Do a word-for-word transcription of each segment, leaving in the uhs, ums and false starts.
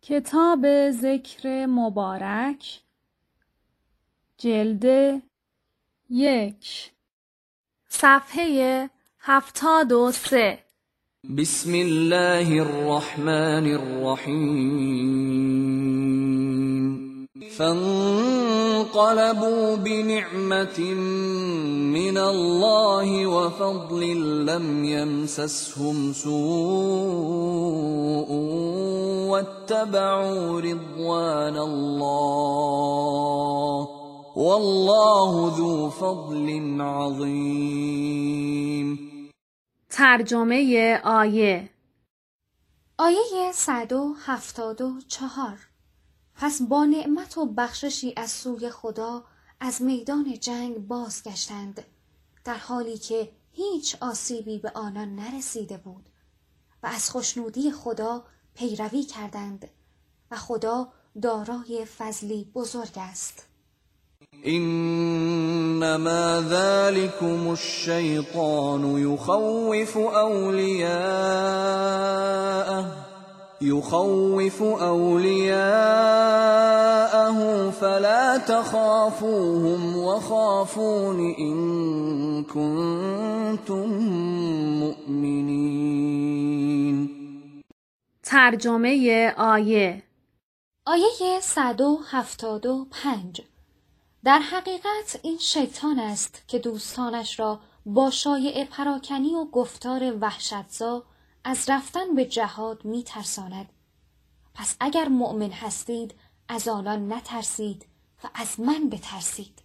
کتاب ذکر مبارک جلد یک صفحه هفتاد و سه. بسم الله الرحمن الرحیم. فانقلبوا بنعمة من الله وفضل لم يمسسهم سوء واتبعوا رضوان الله والله ذو فضل عظیم. ترجمه آیه. آیه صد و هفتاد و چهار. پس با نعمت و بخششی از سوی خدا از میدان جنگ بازگشتند، در حالی که هیچ آسیبی به آنان نرسیده بود و از خوشنودی خدا پیروی کردند و خدا دارای فضلی بزرگ است. انما ذلكم الشیطان یخوف اولیاءه یخوف اولیاءه فلا تخافوهم وخافون ان کنتم مؤمنین. ترجمه آیه. آیه صد و هفتاد و پنج. در حقیقت این شیطان است که دوستانش را با شایعه پراکنی و گفتار وحشتزا از رفتن به جهاد می ترساند. پس اگر مؤمن هستید از آنان نترسید و از من بترسید.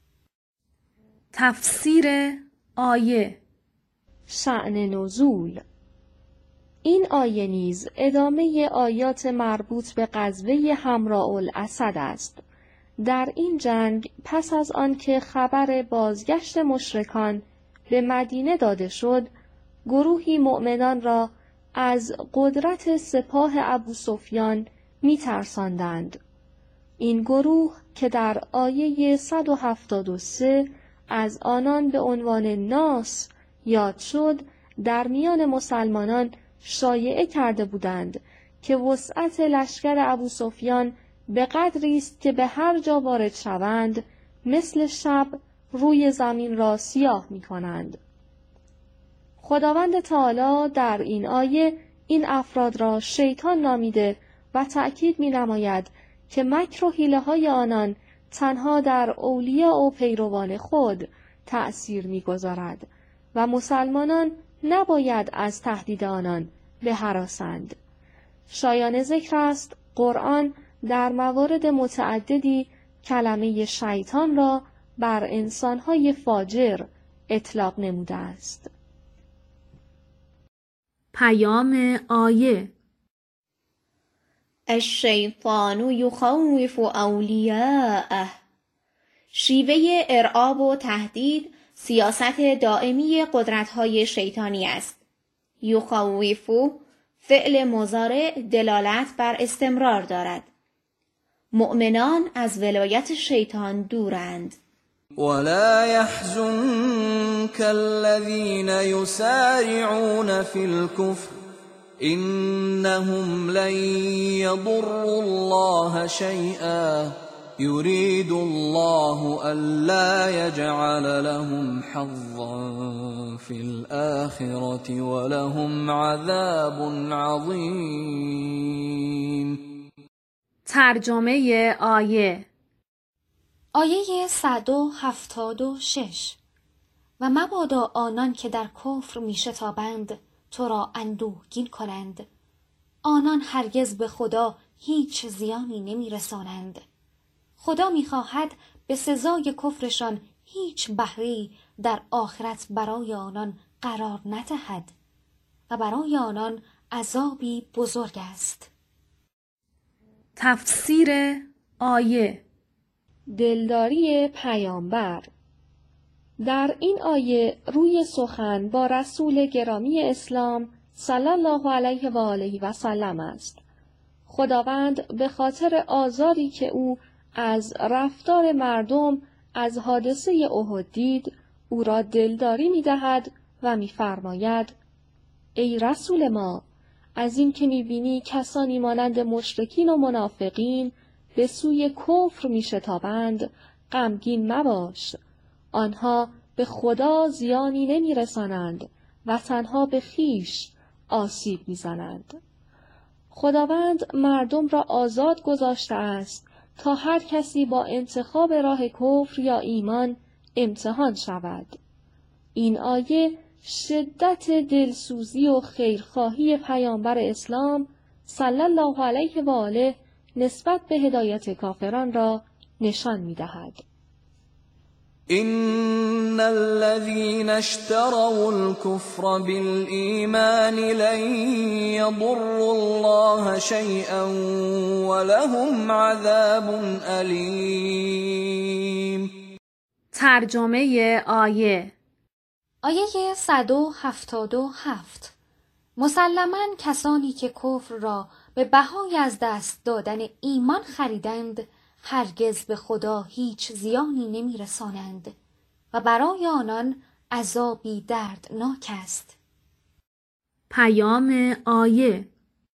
تفسیر آیه. شأن نزول. این آیه نیز ادامه آیات مربوط به غزوه حمراء الاسد است. در این جنگ پس از آنکه خبر بازگشت مشرکان به مدینه داده شد، گروهی مؤمنان را از قدرت سپاه ابوسفیان می‌ترساندند. این گروه که در آیه صد و هفتاد و سه از آنان به عنوان ناس یاد شد، در میان مسلمانان شایعه کرده بودند که وسعت لشکر ابوسفیان به قدری است که به هر جا وارد شوند مثل شب روی زمین را سیاه می کنند. خداوند تعالی در این آیه این افراد را شیطان نامیده و تأکید می نماید که مکر و حیله های آنان تنها در اولیاء و پیروان خود تأثیر می گذارد و مسلمانان نباید از تهدید آنان بهراسند. شایان ذکر است قرآن در موارد متعددی کلمه شیطان را بر انسانهای فاجر اطلاق نموده است. پیام آیه. الشیطان یخوف اولیاءه. شیوه ارعاب و تهدید سیاست دائمی قدرت‌های شیطانی است. یخوف فعل مضارع دلالت بر استمرار دارد. مؤمنان از ولایت شیطان دورند. ولا يحزنك الذين يسارعون في الكفر إنهم لن يضروا الله شيئا يريد الله ألا يجعل لهم حظا في الآخرة ولهم عذاب عظيم. ترجمه آیه. آیه صد و هفتاد و شش. و مبادا آنان که در کفر می شتابند تو را اندوهگین کنند. آنان هرگز به خدا هیچ زیانی نمی رسانند. خدا می خواهد به سزای کفرشان هیچ بهره‌ای در آخرت برای آنان قرار ندهد و برای آنان عذابی بزرگ است. تفسیر آیه. دلداری پیامبر. در این آیه روی سخن با رسول گرامی اسلام صلی الله علیه و آله و سلم است. خداوند به خاطر آزاری که او از رفتار مردم از حادثه احد دید، او را دلداری می دهد و می فرماید ای رسول ما، از این که می‌بینی کسانی مانند مشرکین و منافقین به سوی کفر می‌شتابند، غمگین مباش. آنها به خدا زیانی نمی‌رسانند و تنها به خویش آسیب می‌زنند. خداوند مردم را آزاد گذاشته است تا هر کسی با انتخاب راه کفر یا ایمان امتحان شود. این آیه شدت دلسوزی و خیرخواهی پیامبر اسلام صلی الله علیه و آله نسبت به هدایت کافران را نشان می‌دهد. إن الذين اشتروا الكفر بالإيمان لن يضروا الله شيئا ولهم عذاب أليم. ترجمه آیه. آیه صد و هفتاد و هفت. مسلماً کسانی که کفر را به بهای از دست دادن ایمان خریدند هرگز به خدا هیچ زیانی نمی رسانند و برای آنان عذابی دردناک است. پیام آیه.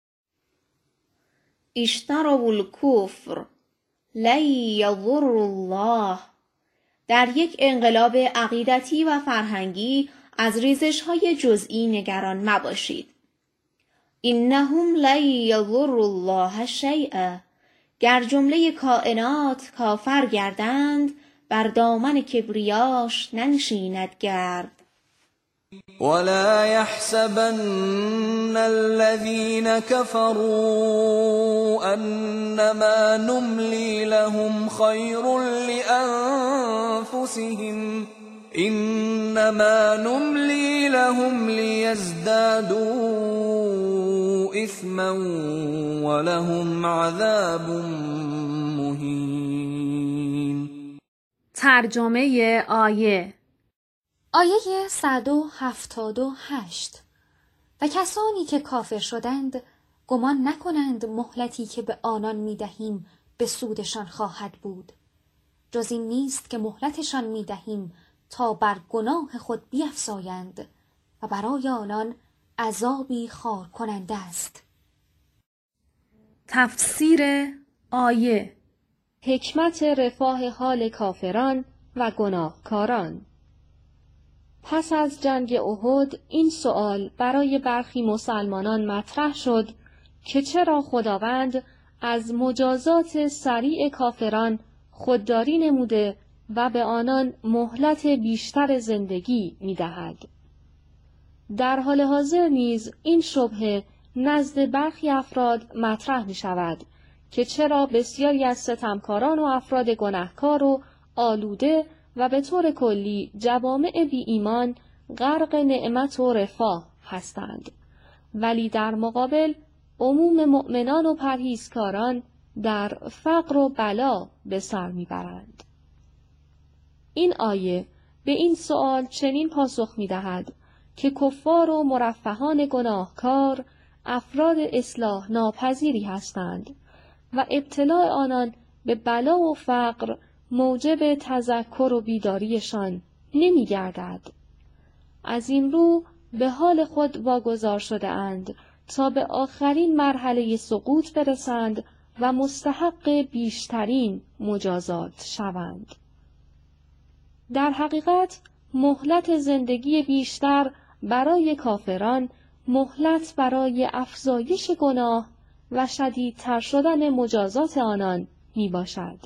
اشتروا الکفر لن یضر الله. در یک انقلاب عقیدتی و فرهنگی از ریزش‌های جزئی نگران مباشید. انهم لن یضر الله شیئا. گر جمله کائنات کافر گردند بر دامن کبریاش ننشیند گرد. ولا يحسبن الذين كفروا أنما نملي لهم خير لأنفسهم إنما نملي لهم ليزدادوا إثما ولهم عذاب مهين. ترجمه آیه. آیه صد و هفتاد و هشت. و کسانی که کافر شدند گمان نکنند مهلتی که به آنان میدهیم به سودشان خواهد بود. جز این نیست که مهلتشان میدهیم تا بر گناه خود بیفزایند و برای آنان عذابی خار کننده است. تفسیر آیه. حکمت رفاه حال کافران و گناهکاران. پس از جنگ احد این سؤال برای برخی مسلمانان مطرح شد که چرا خداوند از مجازات سریع کافران خودداری نموده و به آنان مهلت بیشتر زندگی می‌دهد. در حال حاضر نیز این شبهه نزد برخی افراد مطرح می‌شود که چرا بسیاری از ستمکاران و افراد گناهکار و آلوده و به طور کلی جوامع بی ایمان غرق نعمت و رفاه هستند، ولی در مقابل عموم مؤمنان و پرهیزکاران در فقر و بلا به سر میبرند. این آیه به این سؤال چنین پاسخ میدهد که کفار و مرفهان گناهکار افراد اصلاح ناپذیری هستند و ابتلاع آنان به بلا و فقر موجب تذکر و بیداریشان نمی گردد. از این رو به حال خود واگذار شده اند تا به آخرین مرحله سقوط برسند و مستحق بیشترین مجازات شوند. در حقیقت مهلت زندگی بیشتر برای کافران مهلت برای افزایش گناه و شدیدتر شدن مجازات آنان می باشد.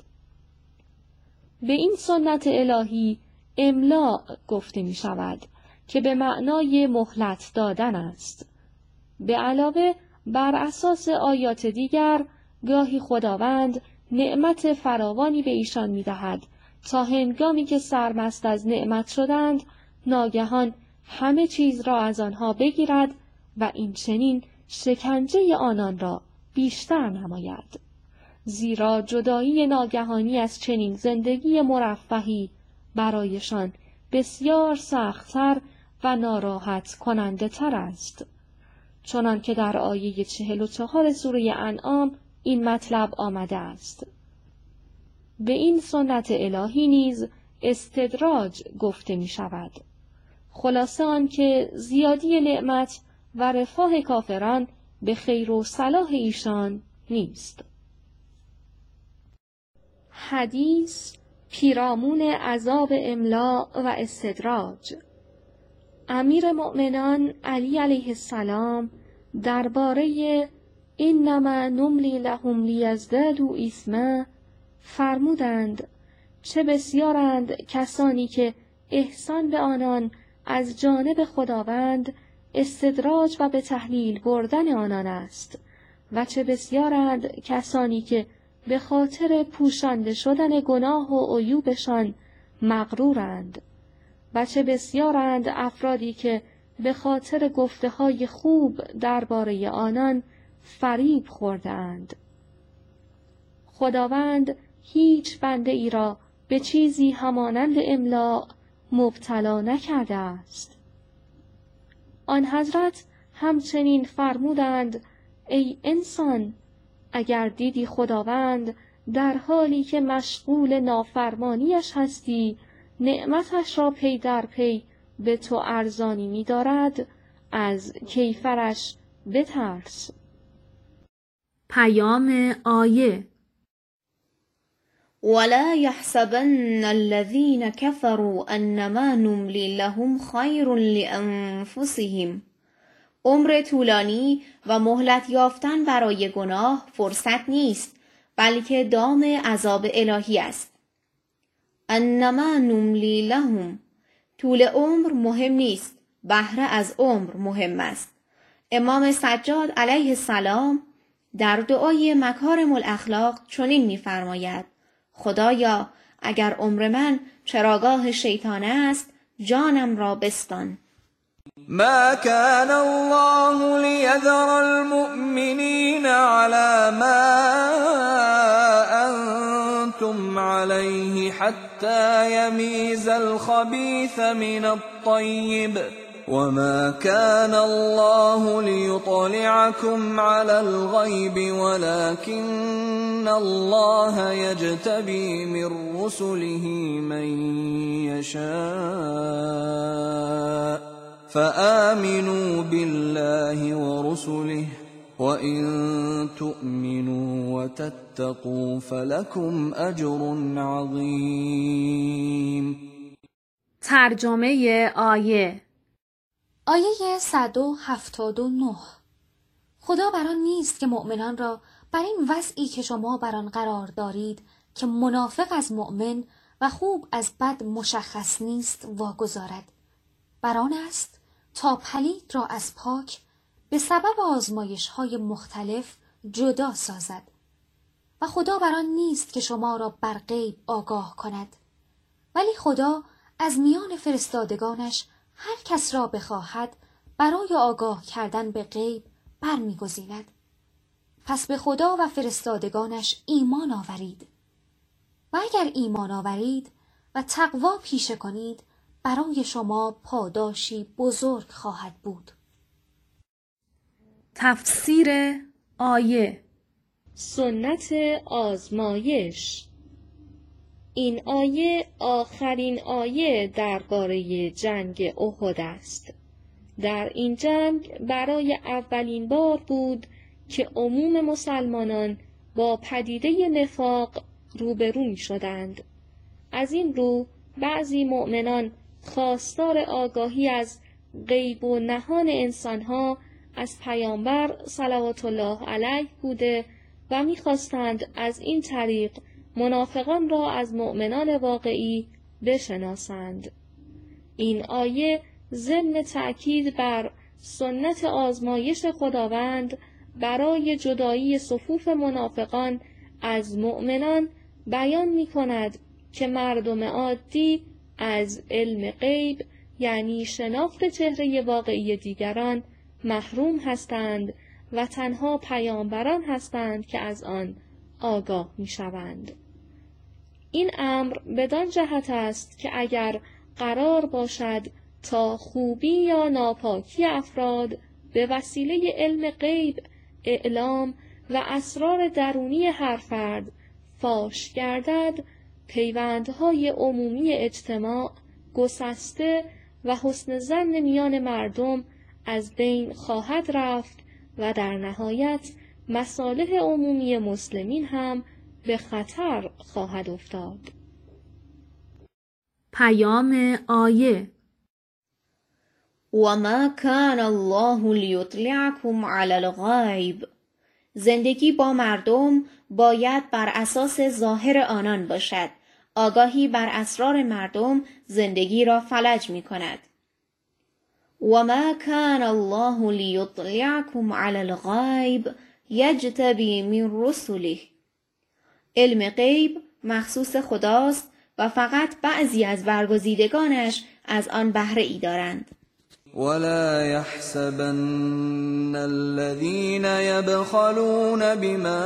به این سنت الهی املاء گفته می شود که به معنای مهلت دادن است. به علاوه بر اساس آیات دیگر گاهی خداوند نعمت فراوانی به ایشان می دهد تا هنگامی که سرمست از نعمت شدند ناگهان همه چیز را از آنها بگیرد و این چنین شکنجه آنان را بیشتر نماید. زیرا جدایی ناگهانی از چنین زندگی مرفهی برایشان بسیار سخت‌تر و ناراحت کننده تر است. چنان که در آیه چهل و چهار سوره انعام این مطلب آمده است. به این سنت الهی نیز استدراج گفته می شود. خلاصه آن که زیادی نعمت و رفاه کافران به خیر و صلاح ایشان نیست. حدیث پیرامون عذاب املاء و استدراج. امیر مؤمنان علی علیه السلام درباره انما نملی لهم لیزدادوا اثما فرمودند چه بسیارند کسانی که احسان به آنان از جانب خداوند استدراج و به تحلیل بردن آنان است و چه بسیارند کسانی که به خاطر پوشانده شدن گناه و عیوبشان مغرورند و چه بسیارند افرادی که به خاطر گفته‌های خوب درباره آنان فریب خورده‌اند. خداوند هیچ بنده ای را به چیزی همانند املاء مبتلا نکرده است. آن حضرت همچنین فرمودند ای انسان، اگر دیدی خداوند در حالی که مشغول نافرمانیش هستی نعمتش را پی در پی به تو ارزانی می دارد، از کیفرش بترس. پیام آیه: ولا يحسبن الذين كفروا انما نملي لهم خير لانفسهم. عمر طولانی و مهلت یافتن برای گناه فرصت نیست، بلکه دام عذاب الهی است. انما نملی لهم، طول عمر مهم نیست، بهره از عمر مهم است. امام سجاد علیه السلام در دعای مکارم الاخلاق چنین می‌فرماید: خدایا اگر عمر من چراگاه شیطان است جانم را بستان. ما كان الله ليذر المؤمنين على ما أنتم عليه حتى يميز الخبيث من الطيب وما كان الله ليطلعكم على الغيب ولكن الله يجتبي من رسله من يشاء فآمنوا بالله ورسله وإن تؤمنوا وتتقوا فلكم أجر عظيم. ترجمه آیه: آیه صد و هفتاد و نه. خدا بر آن نیست که مؤمنان را بر این وضعی که شما بر آن قرار دارید که منافق از مؤمن و خوب از بد مشخص نیست واگذارد. بر آن است تا پلید را از پاک به سبب آزمایش‌های مختلف جدا سازد و خدا بر آن نیست که شما را بر غیب آگاه کند، ولی خدا از میان فرستادگانش هر کس را بخواهد برای آگاه کردن به غیب برمیگزیند. پس به خدا و فرستادگانش ایمان آورید و اگر ایمان آورید و تقوا پیشه کنید برای شما پاداشی بزرگ خواهد بود. تفسیر آیه: سنت آزمایش. این آیه آخرین آیه درباره جنگ احد است. در این جنگ برای اولین بار بود که عموم مسلمانان با پدیده نفاق روبرو می شدند. از این رو بعضی مؤمنان خواستار آگاهی از غیب و نهان انسانها از پیامبر صلوات الله علیه بوده و می‌خواستند از این طریق منافقان را از مؤمنان واقعی بشناسند. این آیه ضمن تأکید بر سنت آزمایش خداوند برای جدایی صفوف منافقان از مؤمنان بیان می‌کند که مردم عادی از علم غیب یعنی شناخت چهره واقعی دیگران محروم هستند و تنها پیامبران هستند که از آن آگاه می‌شوند. این امر بدان جهت است که اگر قرار باشد تا خوبی یا ناپاکی افراد به وسیله علم غیب اعلام و اسرار درونی هر فرد فاش گردد، پیوندهای عمومی اجتماع گسسته و حسن ظن میان مردم از بین خواهد رفت و در نهایت مصالح عمومی مسلمین هم به خطر خواهد افتاد. پیام آیه وما كان الله لیطلعکم علی الغیب. زندگی با مردم باید بر اساس ظاهر آنان باشد. آگاهی بر اسرار مردم زندگی را فلج می کند. وما كان الله لیطلعکم علی الغیب یجتبی من رسله. علم غیب مخصوص خداست و فقط بعضی از برگزیدگانش از آن بهره ای دارند. ولا يحسبن الذين يبخلون بما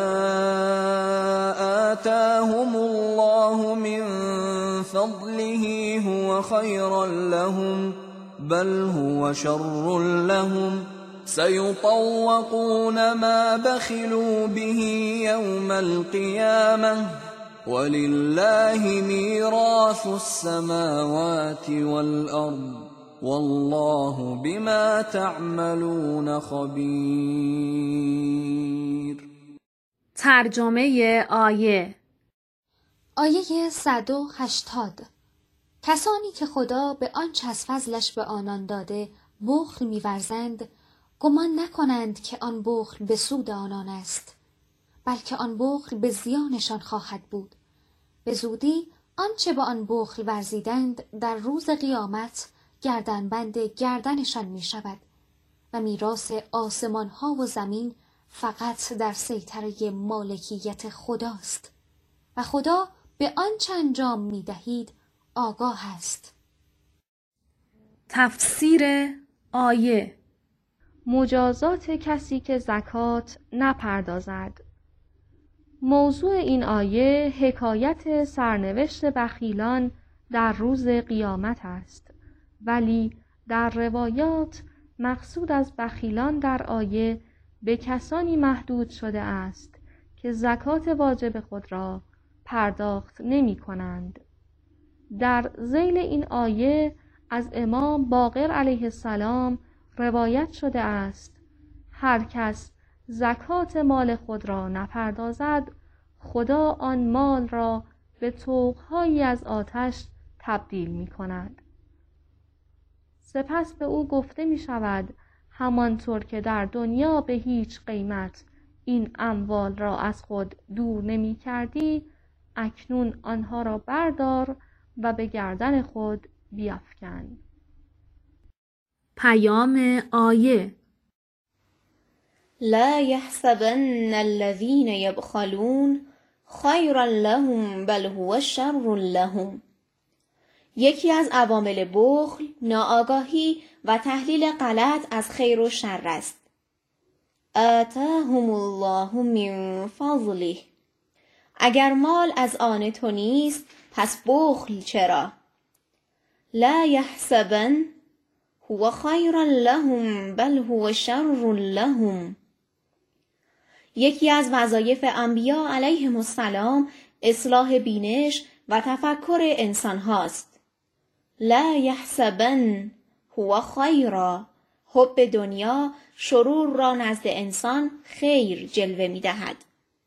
آتاهم الله من فضله هو خيرا لهم بل هو شر لهم سيطوقون ما بخلوا به يوم القيامة ولله ميراث السماوات والأرض والله بما تعملون خبیر. ترجمه آیه آیه صد و هشتاد. کسانی که خدا به آنچه از فضلش به آنان داده بخل می‌ورزند، گمان نکنند که آن بخل به سود آنان است، بلکه آن بخل به زیانشان خواهد بود. به زودی آنچه به آن بخل ورزیدند در روز قیامت گردنبند گردنشان می شود و میراث آسمان ها و زمین فقط در سیطره مالکیت خداست و خدا به آنچه انجام می دهید آگاه است. تفسیر آیه مجازات کسی که زکات نپردازد. موضوع این آیه حکایت سرنوشت بخیلان در روز قیامت است، ولی در روایات مقصود از بخیلان در آیه به کسانی محدود شده است که زکات واجب خود را پرداخت نمی کنند. در ذیل این آیه از امام باقر علیه السلام روایت شده است هر کس زکات مال خود را نپردازد، خدا آن مال را به طوق‌هایی از آتش تبدیل می کند. سپس به او گفته می شود همانطور که در دنیا به هیچ قیمت این اموال را از خود دور نمی کردی، اکنون آنها را بردار و به گردن خود بیفکن. پیام آیه لا يحسبن الذين يبخلون خيرا لهم بل هو شر لهم. یکی از عوامل بخل ناآگاهی و تحلیل غلط از خیر و شر است. آتاهم الله من فضله. اگر مال از آن تو نیست پس بخل چرا؟ لا يحسبن هو خيرا لهم بل هو شر لهم. یکی از وظایف انبیا علیهم السلام اصلاح بینش و تفکر انسان هاست. لا یحسبن هو خیرا. حب دنیا شرور را نزد انسان خیر جلوه می دهد.